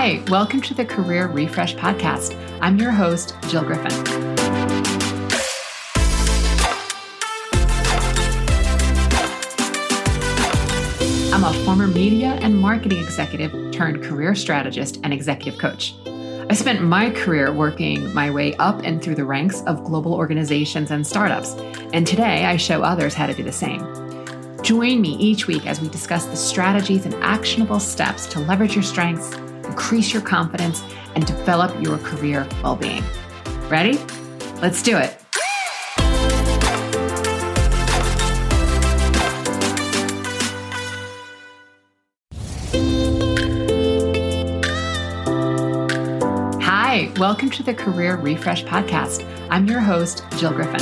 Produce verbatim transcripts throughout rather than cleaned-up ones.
Hi, welcome to the Career Refresh Podcast. I'm your host, Jill Griffin. I'm a former media and marketing executive turned career strategist and executive coach. I spent my career working my way up and through the ranks of global organizations and startups, and today I show others how to do the same. Join me each week as we discuss the strategies and actionable steps to leverage your strengths, increase your confidence, and develop your career well-being. Ready? Let's do it. Hi, welcome to the Career Refresh Podcast. I'm your host, Jill Griffin.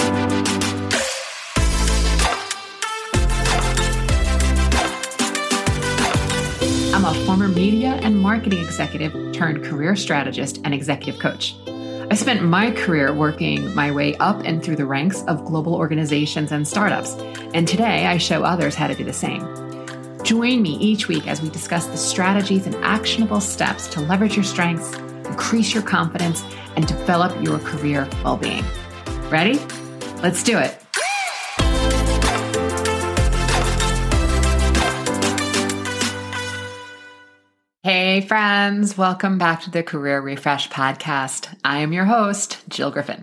I'm a former media and marketing executive turned career strategist and executive coach. I spent my career working my way up and through the ranks of global organizations and startups, and today I show others how to do the same. Join me each week as we discuss the strategies and actionable steps to leverage your strengths, increase your confidence, and develop your career well-being. Ready? Let's do it. Hey friends, welcome back to the Career Refresh Podcast. I am your host, Jill Griffin.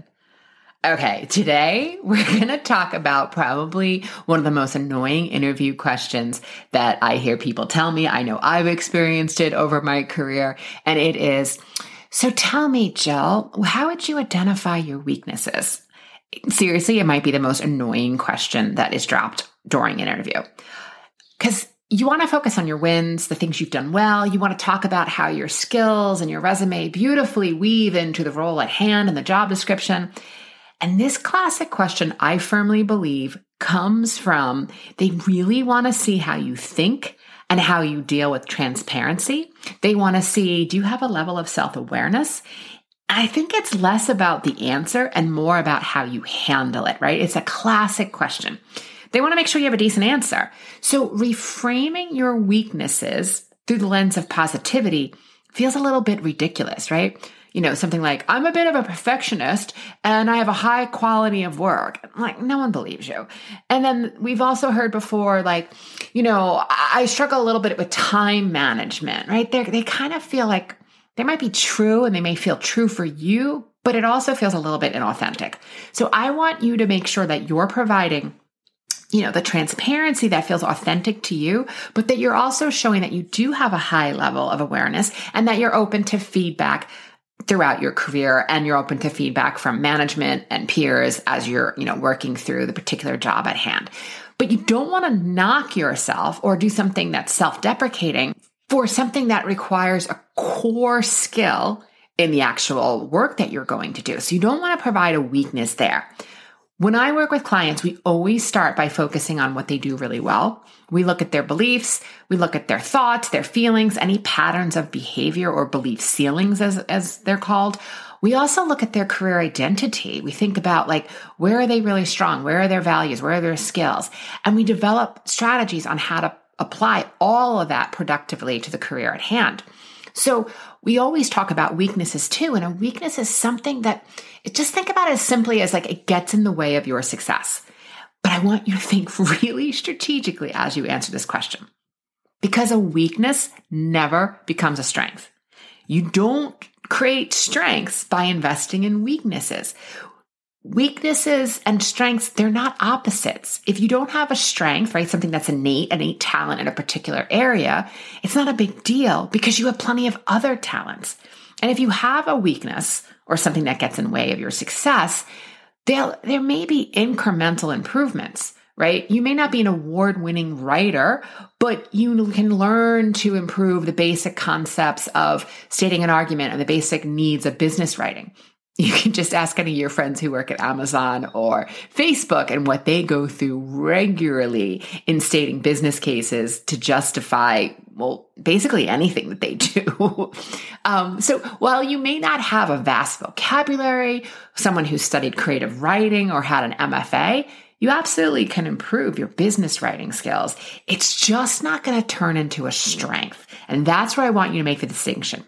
Okay, today we're going to talk about probably one of the most annoying interview questions that I hear people tell me. I know I've experienced it over my career, and it is, so tell me, Jill, how would you identify your weaknesses? Seriously, it might be the most annoying question that is dropped during an interview. Because you want to focus on your wins, the things you've done well. You want to talk about how your skills and your resume beautifully weave into the role at hand and the job description. And this classic question, I firmly believe, comes from they really want to see how you think and how you deal with transparency. They want to see, do you have a level of self-awareness? I think it's less about the answer and more about how you handle it, right? It's a classic question. They want to make sure you have a decent answer. So reframing your weaknesses through the lens of positivity feels a little bit ridiculous, right? You know, something like, I'm a bit of a perfectionist and I have a high quality of work. Like, no one believes you. And then we've also heard before, like, you know, I struggle a little bit with time management, right? They they kind of feel like they might be true and they may feel true for you, but it also feels a little bit inauthentic. So I want you to make sure that you're providing you know, the transparency that feels authentic to you, but that you're also showing that you do have a high level of awareness and that you're open to feedback throughout your career and you're open to feedback from management and peers as you're, you know, working through the particular job at hand. But you don't want to knock yourself or do something that's self-deprecating for something that requires a core skill in the actual work that you're going to do. So you don't want to provide a weakness there. When I work with clients, we always start by focusing on what they do really well. We look at their beliefs, we look at their thoughts, their feelings, any patterns of behavior or belief ceilings as, as they're called. We also look at their career identity. We think about like, where are they really strong? Where are their values? Where are their skills? And we develop strategies on how to apply all of that productively to the career at hand. So we always talk about weaknesses too. And a weakness is something that, just think about it as simply as like it gets in the way of your success. But I want you to think really strategically as you answer this question. Because a weakness never becomes a strength. You don't create strengths by investing in weaknesses. Weaknesses and strengths, they're not opposites. If you don't have a strength, right, something that's innate, innate talent in a particular area, it's not a big deal because you have plenty of other talents. And if you have a weakness or something that gets in the way of your success, there, there may be incremental improvements, right? You may not be an award-winning writer, but you can learn to improve the basic concepts of stating an argument and the basic needs of business writing. You can just ask any of your friends who work at Amazon or Facebook and what they go through regularly in stating business cases to justify, well, basically anything that they do. um, so while you may not have a vast vocabulary, someone who studied creative writing or had an M F A, you absolutely can improve your business writing skills. It's just not going to turn into a strength. And that's where I want you to make the distinction.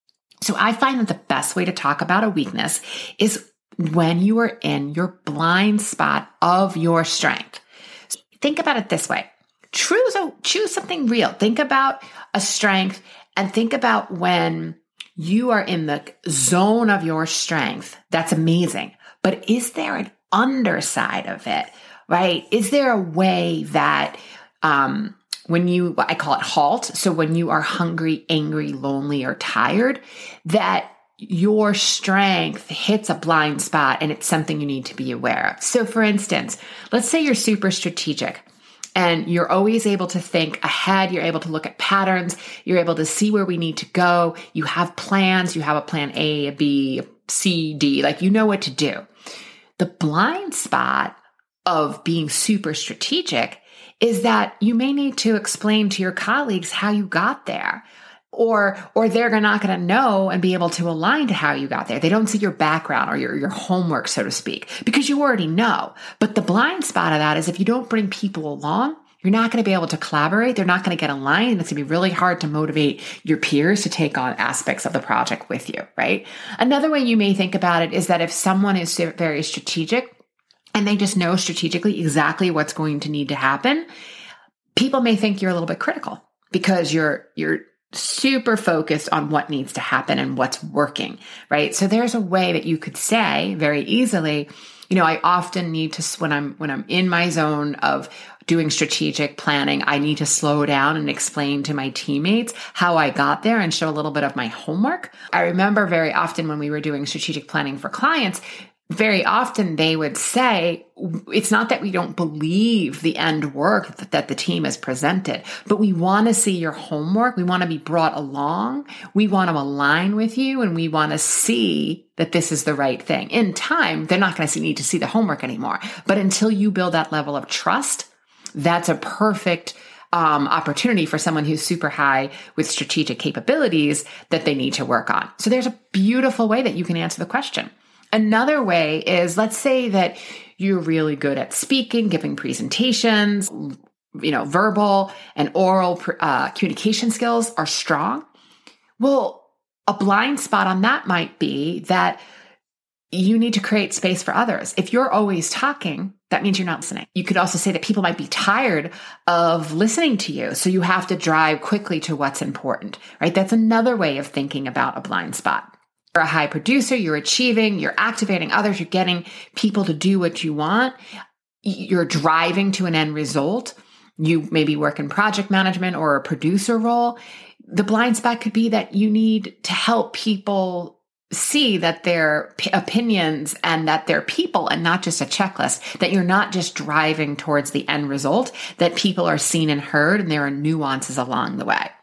So I find that the best way to talk about a weakness is when you are in your blind spot of your strength. So think about it this way. Choose, a, choose something real. Think about a strength and think about when you are in the zone of your strength. That's amazing. But is there an underside of it, right? Is there a way that um, when you, I call it halt, so when you are hungry, angry, lonely, or tired, that your strength hits a blind spot and it's something you need to be aware of. So for instance, let's say you're super strategic and you're always able to think ahead. You're able to look at patterns. You're able to see where we need to go. You have plans. You have a plan A, a B, a C, D, like you know what to do. The blind spot of being super strategic is that you may need to explain to your colleagues how you got there. Or, or they're not going to know and be able to align to how you got there. They don't see your background or your, your homework, so to speak, because you already know. But the blind spot of that is if you don't bring people along, you're not going to be able to collaborate. They're not going to get aligned. And it's going to be really hard to motivate your peers to take on aspects of the project with you, right? Another way you may think about it is that if someone is very strategic and they just know strategically exactly what's going to need to happen, people may think you're a little bit critical because you're, you're, super focused on what needs to happen and what's working, right? So there's a way that you could say very easily, you know, I often need to, when I'm, when I'm in my zone of doing strategic planning, I need to slow down and explain to my teammates how I got there and show a little bit of my homework. I remember very often when we were doing strategic planning for clients, very often they would say, it's not that we don't believe the end work that, that the team has presented, but we want to see your homework. We want to be brought along. We want to align with you and we want to see that this is the right thing. In time, they're not going to need to see the homework anymore. But until you build that level of trust, that's a perfect um, opportunity for someone who's super high with strategic capabilities that they need to work on. So there's a beautiful way that you can answer the question. Another way is, let's say that you're really good at speaking, giving presentations, you know, verbal and oral uh, communication skills are strong. Well, a blind spot on that might be that you need to create space for others. If you're always talking, that means you're not listening. You could also say that people might be tired of listening to you. So you have to drive quickly to what's important, right? That's another way of thinking about a blind spot. You're a high producer, you're achieving, you're activating others, you're getting people to do what you want, you're driving to an end result. You maybe work in project management or a producer role. The blind spot could be that you need to help people see that they're p- opinions and that they're people and not just a checklist, that you're not just driving towards the end result, that people are seen and heard and there are nuances along the way.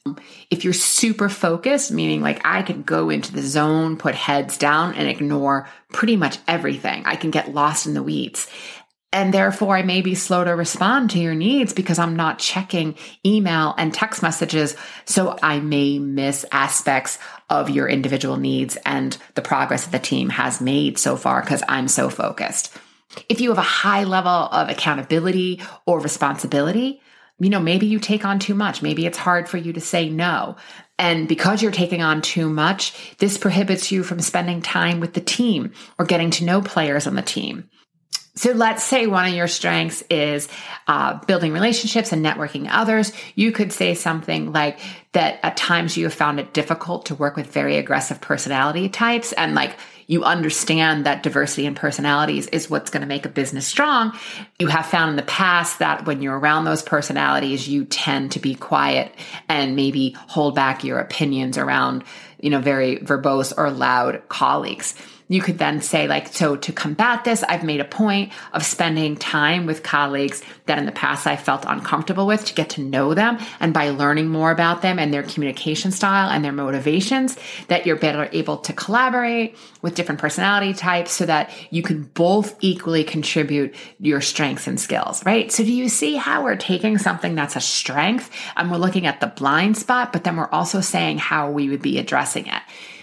If you're super focused, meaning like I can go into the zone, put heads down and ignore pretty much everything. I can get lost in the weeds. And therefore I may be slow to respond to your needs because I'm not checking email and text messages. So I may miss aspects of your individual needs and the progress that the team has made so far because I'm so focused. If you have a high level of accountability or responsibility, you know, maybe you take on too much. Maybe it's hard for you to say no. And because you're taking on too much, this prohibits you from spending time with the team or getting to know players on the team. So let's say one of your strengths is uh, building relationships and networking others. You could say something like that at times you have found it difficult to work with very aggressive personality types and like you understand that diversity in personalities is what's going to make a business strong. You have found in the past that when you're around those personalities, you tend to be quiet and maybe hold back your opinions around, you know, very verbose or loud colleagues. You could then say like, so to combat this, I've made a point of spending time with colleagues that in the past I felt uncomfortable with to get to know them. And by learning more about them and their communication style and their motivations, that you're better able to collaborate with different personality types so that you can both equally contribute your strengths and skills, right? So do you see how we're taking something that's a strength and we're looking at the blind spot, but then we're also saying how we would be addressing it?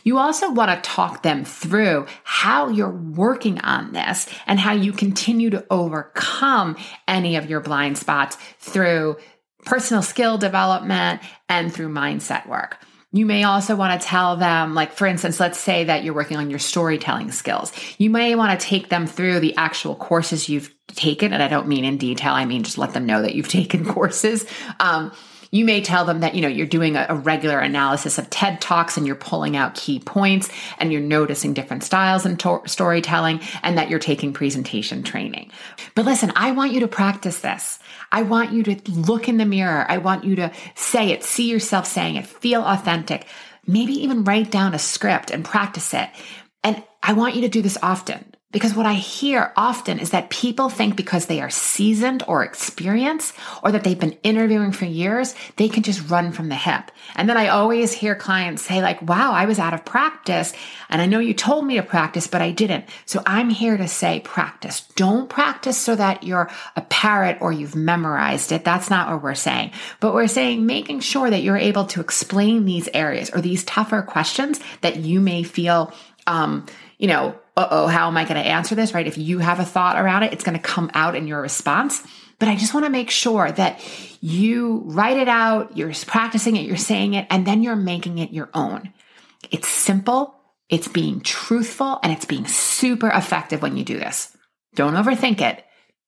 You also want to talk them through how you're working on this and how you continue to overcome any of your blind spots through personal skill development and through mindset work. You may also want to tell them, like, for instance, let's say that you're working on your storytelling skills. You may want to take them through the actual courses you've taken. And I don't mean in detail. I mean, just let them know that you've taken courses. Um, you may tell them that, you know, you're doing a, a regular analysis of TED Talks and you're pulling out key points and you're noticing different styles in to- storytelling and that you're taking presentation training. But listen, I want you to practice this. I want you to look in the mirror. I want you to say it, see yourself saying it, feel authentic, maybe even write down a script and practice it. And I want you to do this often, because what I hear often is that people think because they are seasoned or experienced or that they've been interviewing for years, they can just run from the hip. And then I always hear clients say like, wow, I was out of practice and I know you told me to practice, but I didn't. So I'm here to say practice. Don't practice so that you're a parrot or you've memorized it. That's not what we're saying. But we're saying making sure that you're able to explain these areas or these tougher questions that you may feel, um, you know, uh-oh, how am I going to answer this, right? If you have a thought around it, it's going to come out in your response. But I just want to make sure that you write it out, you're practicing it, you're saying it, and then you're making it your own. It's simple, it's being truthful, and it's being super effective when you do this. Don't overthink it.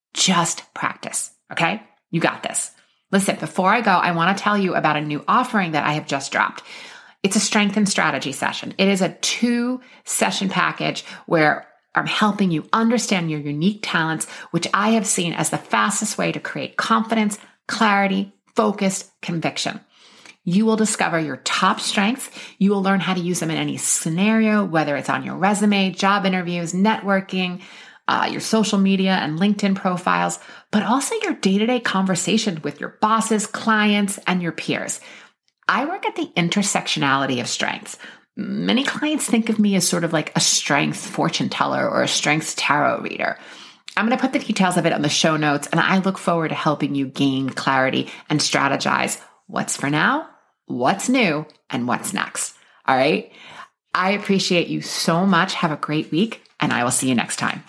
Just practice, okay? You got this. Listen, before I go, I want to tell you about a new offering that I have just dropped. It's a strength and strategy session. It is a two session package where I'm helping you understand your unique talents, which I have seen as the fastest way to create confidence, clarity, focused conviction. You will discover your top strengths. You will learn how to use them in any scenario, whether it's on your resume, job interviews, networking, uh, your social media and LinkedIn profiles, but also your day-to-day conversation with your bosses, clients, and your peers. I work at the intersectionality of strengths. Many clients think of me as sort of like a strength fortune teller or a strengths tarot reader. I'm going to put the details of it on the show notes, and I look forward to helping you gain clarity and strategize what's for now, what's new, and what's next. All right. I appreciate you so much. Have a great week, and I will see you next time.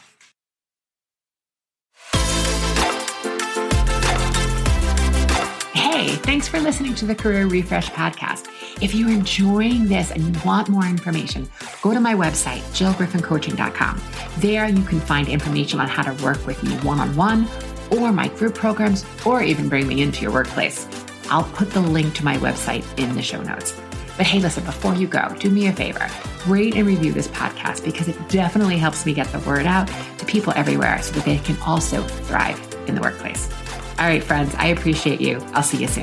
Hey, thanks for listening to the Career Refresh podcast. If you're enjoying this and you want more information, go to my website, jill griffin coaching dot com. There you can find information on how to work with me one-on-one or my group programs, or even bring me into your workplace. I'll put the link to my website in the show notes. But hey, listen, before you go, do me a favor, rate and review this podcast because it definitely helps me get the word out to people everywhere so that they can also thrive in the workplace. All right, friends, I appreciate you. I'll see you soon.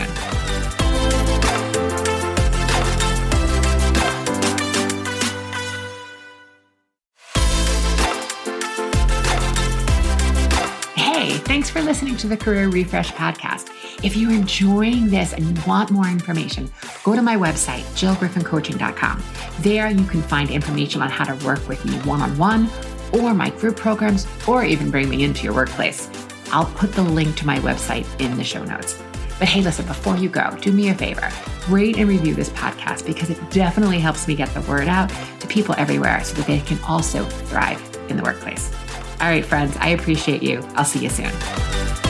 Hey, thanks for listening to the Career Refresh podcast. If you're enjoying this and you want more information, go to my website, jill griffin coaching dot com. There you can find information on how to work with me one-on-one or my group programs, or even bring me into your workplace. I'll put the link to my website in the show notes. But hey, listen, before you go, do me a favor, rate and review this podcast because it definitely helps me get the word out to people everywhere so that they can also thrive in the workplace. All right, friends, I appreciate you. I'll see you soon.